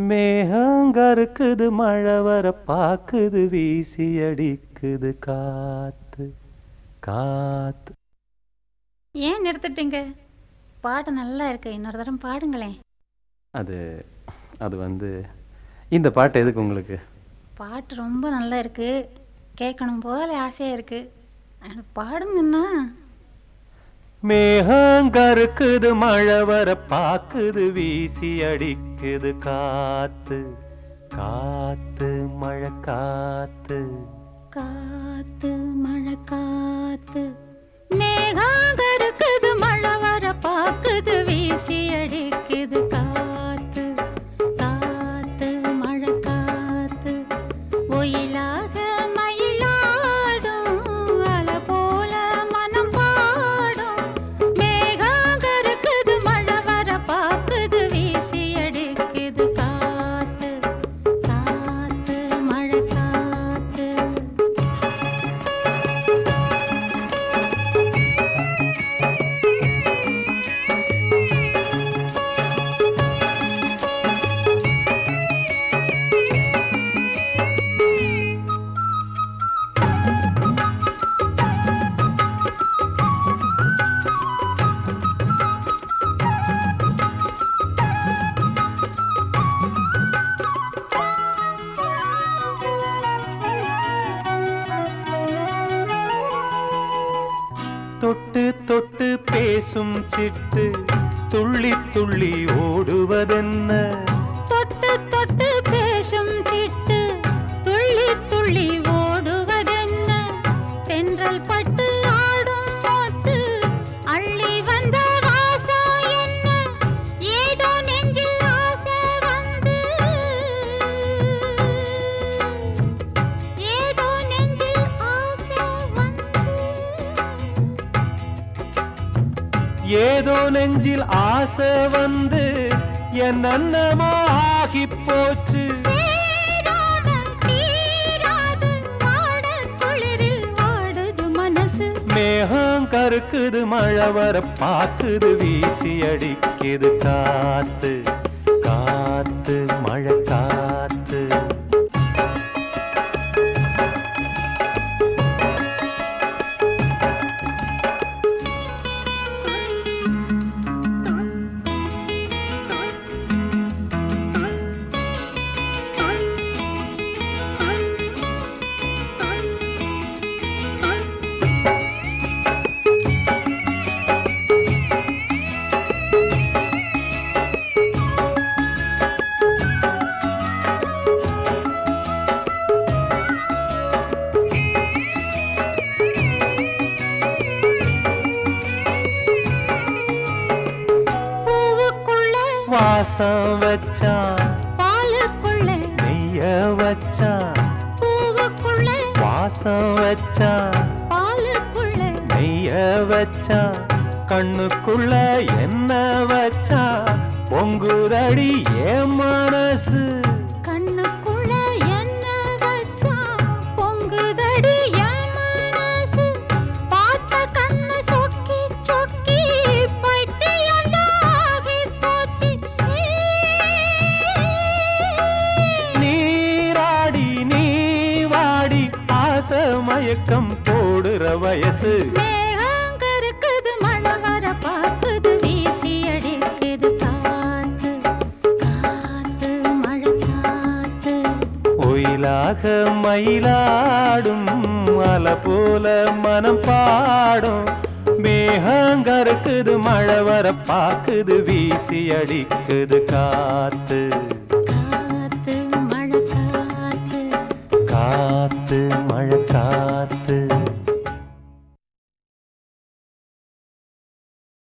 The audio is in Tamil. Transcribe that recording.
மேகங்கருக்குது மழை வர பாக்குது வீசி அடிக்குது காத்து காத்து. ஏன் நிறுத்திட்டீங்க? பாட்டு நல்லா இருக்கு, இன்னொரு தரம் பாடுங்களேன். அது அது வந்து இந்த பாட்டு எதுக்கு உங்களுக்கு? பாட்டு ரொம்ப நல்லா இருக்கு, கேட்கணும் போல ஆசையா இருக்கு. பாடுங்கண்ணா. மேகங்கருக்குது மழை வர பாக்குது வீசி அடிக்குது காத்து காத்து மழை காத்து காத்து மழை காத்து. மேகங்கருக்குது மழை வர பாக்குது வீசி அடிக்குது காத்து காத்து மழை காத்து. ஒயிலாக மயிலாடும் அலை போல மனம் பாடும். மேகங்கருக்குது மழை வர பாக்குது வீசி அடிக்குது காத்து காத்து மழை காத்து. தொட்டு தொட்டு பேசும் சிட்டு துள்ளி துள்ளி ஓடுவதென்ன? தொட்டு தொட்டு பேசும் சிட்டு துள்ளி துள்ளி ஓடுவதென்ன? தென்றல் பட்டு ஆடும் பாட்டு அள்ளி வந்த வாசம் என்ன? ஏதோ நெஞ்சில் ஆசை வந்து, ஏதோ நெஞ்சில் ஆசை வந்து, ஏதோ நெஞ்சில் ஆசை வந்து என்னென்னமோ ஆகி போச்சு. சேராமல் தீராது வாடக் குளிரில் வாடுது மனசு. மேகம் கருக்குது மழை வர பாக்குது வீசி அடிக்குது காத்து காத்து மழை காத்து. வாசம் வச்சான் பாலுக்குள்ள நெய்ய வச்சான். பூவுக்குள்ள வாசம் வச்சான் பாலுக்குள்ள நெய்ய வச்சான். கண்ணுக்குள்ள என்ன வச்சான் பொங்குதடி என் மனசு. கண்ணுக்குள்ள என்ன வச்சா பொங்குதடி என் மனசு. பார்த்த கண்ணு சொக்கி சொக்கி பைத்தியமாகி போச்சு. நீராடி நீ வாடி ஆசை மயக்கம் போடுற வயசு. மேகங்கருக்குது மழை வர பாக்குது வீசி அடிக்குது காத்து காத்து மழை காத்து. ஒயிலாக மயிலாடும் அலை போல மனம் பாடும். மேகங்கருக்குது மழை வர பாக்குது வீசி அடிக்குது காத்து காத்து மழை காத்து. காத்து மழை காத்து.